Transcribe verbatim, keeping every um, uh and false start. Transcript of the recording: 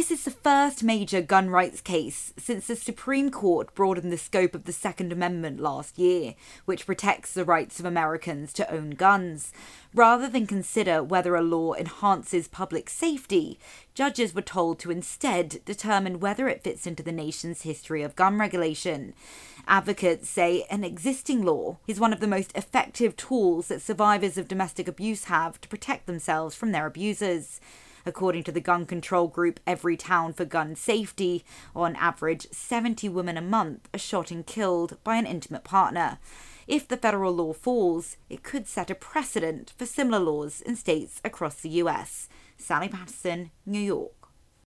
This is the first major gun rights case since the Supreme Court broadened the scope of the Second Amendment last year, which protects the rights of Americans to own guns. Rather than consider whether a law enhances public safety, judges were told to instead determine whether it fits into the nation's history of gun regulation. Advocates say an existing law is one of the most effective tools that survivors of domestic abuse have to protect themselves from their abusers. According to the gun control group Everytown for Gun Safety, on average, seventy women a month are shot and killed by an intimate partner. If the federal law falls, it could set a precedent for similar laws in states across the U S. Sally Patterson, New York.